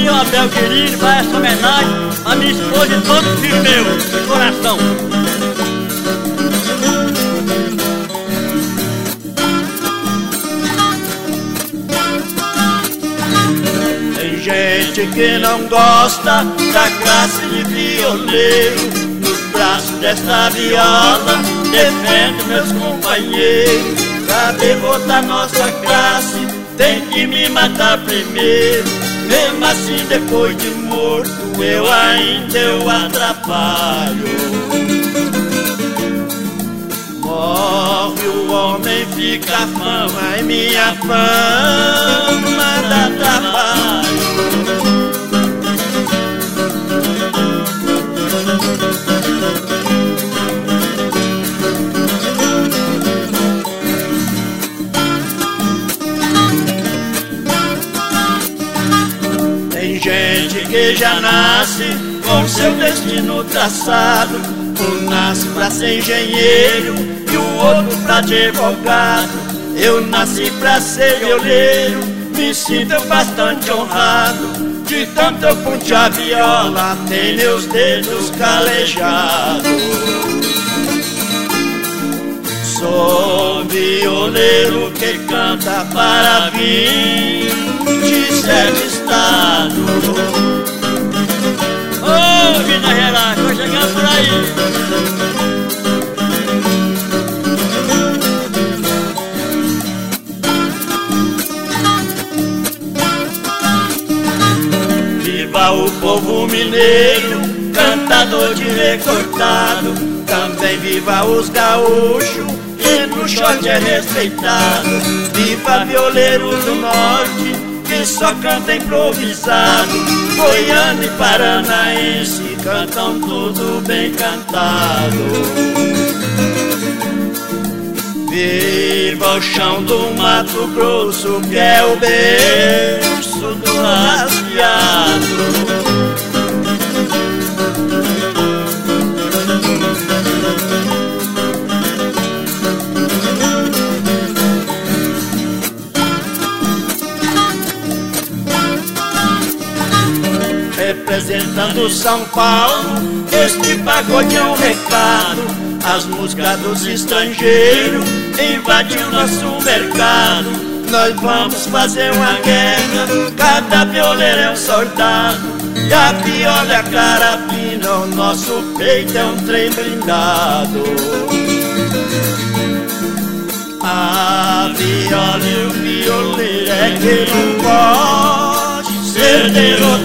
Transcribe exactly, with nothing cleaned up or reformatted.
senhor Abel querido, vai essa homenagem a minha esposa e todo filho meu, de coração. Tem gente que não gosta da classe de violeiro. Nos braços desta viola defendo meus companheiros. Pra derrotar nossa classe tem que me matar primeiro. Mesmo assim depois de morto eu ainda eu atrapalho. Morre o homem, fica a fama, e minha fama dá trabalho. Tem gente que já nasce com seu destino traçado. Um nasce pra ser engenheiro e o outro pra advogado. Eu nasci pra ser violeiro, me sinto bastante honrado. De tanto eu pontear a viola, tem meus dedos calejados. Sou violeiro que canta para vinte e sete estados. Ô, oh, Minas Gerais, tô chegando por aí. Viva o povo mineiro, cantador de recortado. Também viva os gaúchos, e no shot é respeitado. Viva violeiro do norte, que só canta improvisado. Goiano e paranaense cantam tudo bem cantado. Viva o chão do Mato Grosso, que é o berço do rasgueado. Representando São Paulo, este pagode é um recado. As músicas dos estrangeiros invadiram nosso mercado. Nós vamos fazer uma guerra, cada violeiro é um soldado. E a viola é a carabina, o nosso peito é um trem blindado. A viola e o violeiro é que não pode ser derrotado.